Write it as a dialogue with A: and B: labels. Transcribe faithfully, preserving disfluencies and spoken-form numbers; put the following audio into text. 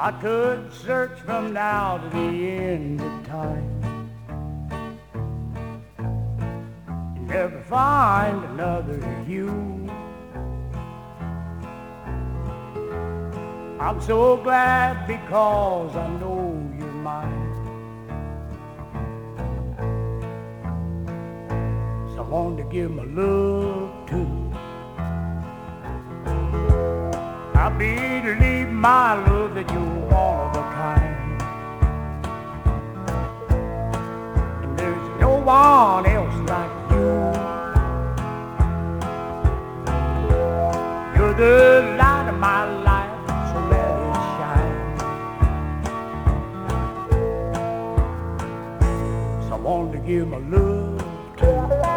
A: I could search from now to the end of time, never find another you. I'm so glad because I know you're mine, someone to give my love to. I believe my love that you're one of a kind, and there's no one else like you. You're the